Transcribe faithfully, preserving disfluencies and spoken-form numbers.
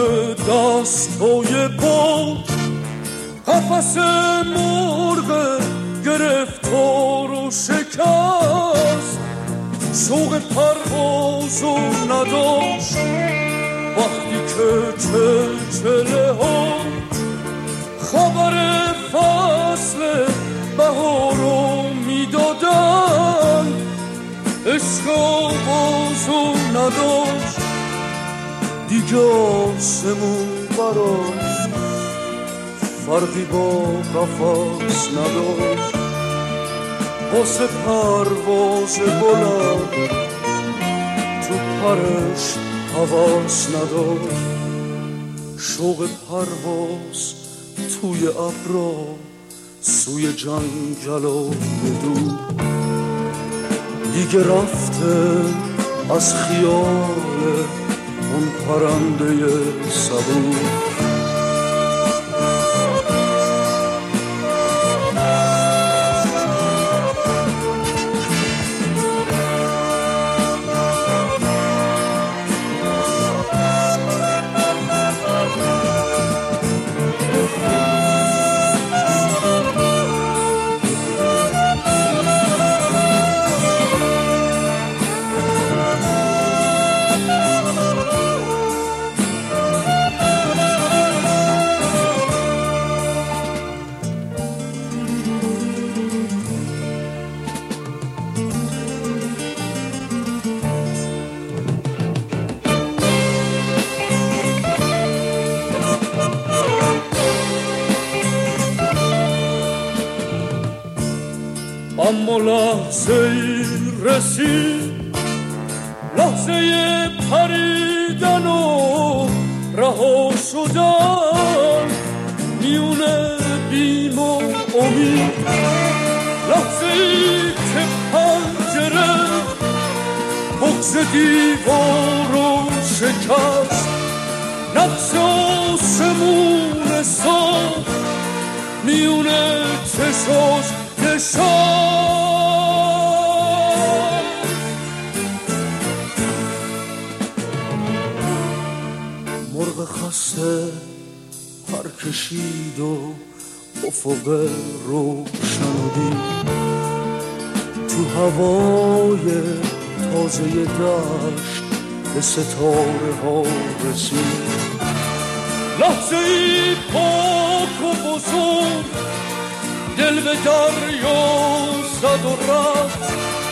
دستای بود قفس مرغ گرفتار و شکست شوق پروازو نداشت وقتی که چلچله ها خبر فصل بهارو میدادن عشق بازو نداشت دیگه آسمون براش فرقی با قفس نداشت واسه پرواز بلند تو پرش حواس نداشت شوق پرواز توی ابرا سوی جنگل و دور دیگه رفته از خیال اون پرنده صبور اما لحظه ای رسید لحظه پریدن و رها شدن میونه بیم و امید لحظه ای که پنجره بغض دیوار رو شکست نقش آسمون ساخت میونه چشاش مرغ خسته پر کشید و افق روشن دید تو هوای تازه دشت به ستاره ها رسید لحظه ای پاک و بزرگ دل به دریا زد و رفت